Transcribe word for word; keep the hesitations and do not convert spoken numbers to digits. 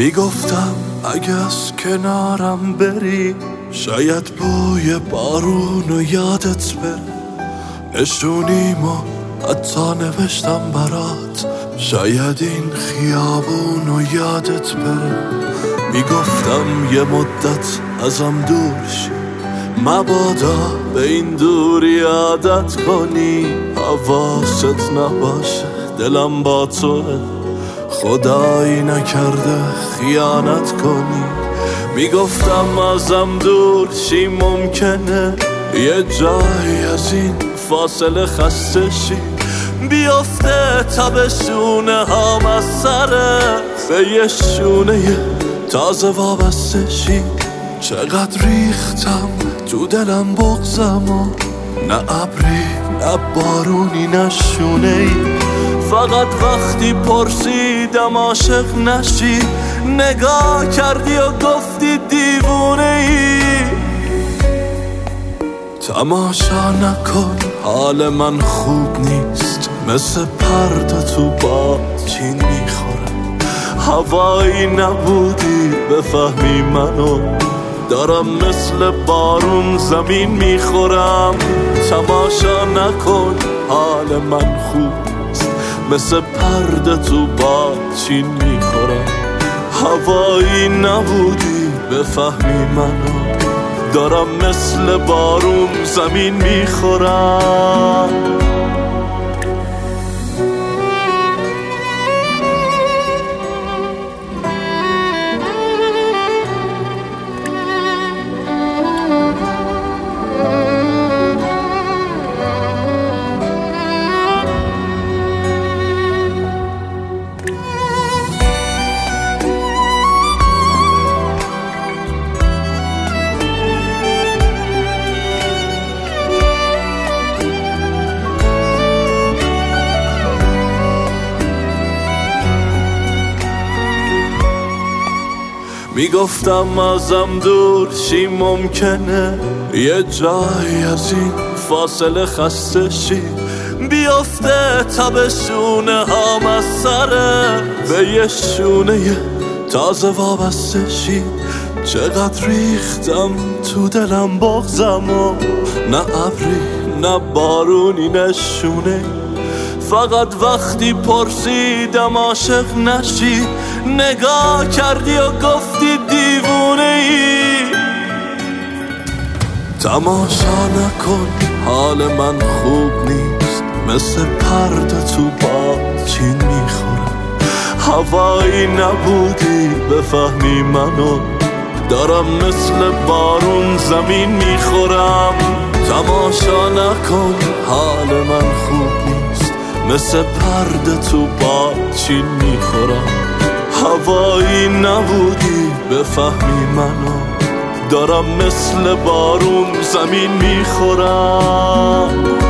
میگفتم اگه از کنارم بری شاید بوی بارونو یادت بره. نشونیمو حتی نوشتم برات شاید این خیابونو یادت بره. میگفتم یه مدت ازم دور شی مبادا به این دوری عادت کنی. حواست نباشه دلم با توه خدایی نکرده خیانت کنی. میگفتم ازم دور شی ممکنه یه جایی از این فاصله خسته شی. بیافته تبشونه هم از سرت به یه شونه تازه وابسته شی. چقدر ریختم تو دلم بغزم و نه ابری نه بارونی نه شونه ای. فقط وقتی پرسیدم عاشق نشی نگاه کردی و گفتی دیوونه ای. تماشا نکن حال من خوب نیست مثل پرده تو باد چین میخوره. هوایی نبودی بفهمی منو دارم مثل بارون زمین میخورم. تماشا نکن حال من خوب نیست مثل پرده تو باد چین میخورم. هوایی نبودی بفهمی منو دارم مثل بارون زمین میخورم. میگفتم ازم دور شی ممکنه یه جایی از این فاصله خسته شی. بیافته تبشونه هم از سره به یه شونه تازه وابسته شی. چقدر ریختم تو دلم بغزم و نه ابری نه بارونی نه شونه. فقط وقتی پرسیدم عاشق نشی نگاه کردی و گفتی دیوونه ای. تماشا نکن حال من خوب نیست مثل پرده تو باد چین میخوره. هوایی نبودی بفهمی منو دارم مثل بارون زمین میخورم. تماشا نکن حال من خوب نیست مثل پرده تو باد چین میخورم. هوایی نبودی بفهمی منو دارم مثل بارون زمین میخورم.